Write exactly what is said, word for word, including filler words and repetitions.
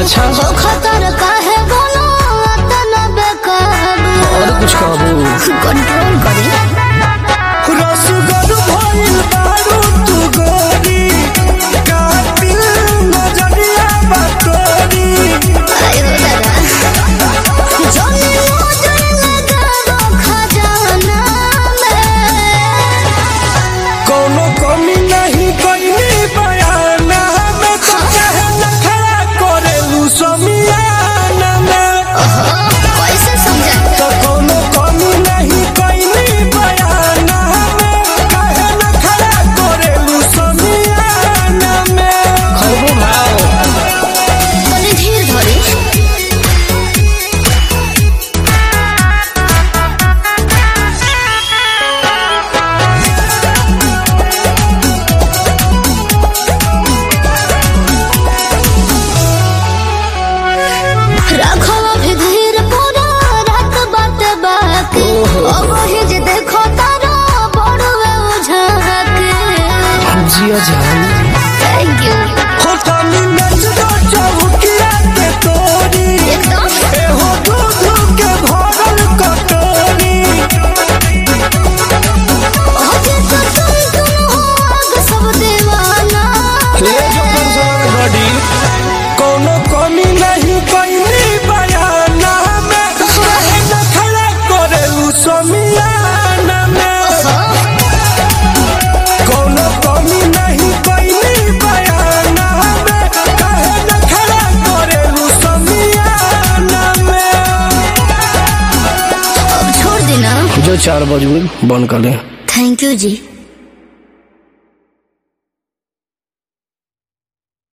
अच्छा जो खतर काहे बोलो अतना बेकाबू और कुछ काबू कंट्रोल करी रसगर भइल बारू तू गोरी कातिल नजरिया बातोरी आयो दादा जोनी मोजर लगा खजाना में कोनो कमी नहीं कइनी बयाना में तो चाहे नखरा करेलू समियाना में कैसे समझा तो कोनो कमी नहीं कइनी बयाना में काहे नखरा करेलू समियाना में खरबो भाव तने धीर धरी राखो अभी धीर पूरा रात बात बाकी अब ही जे देखो तारा बड़वे उझाके जिया जान थैंक यू हो तनी नच दो चौकिया के तोरी एकदम ए हो दूध के भरल कटोरी अजे तो तुम तुम हो आग सब दीवाना ले जो कंसर्न बॉडी कोनो कमी नहीं कइनी बयाना में काहे नखरा करेलू समियाना में कोनो कमी नहीं कइनी बयाना में काहे नखरा करेलू समियाना में अब छोड़ देना जो चार बजे बंद कर ले थैंक यू जी।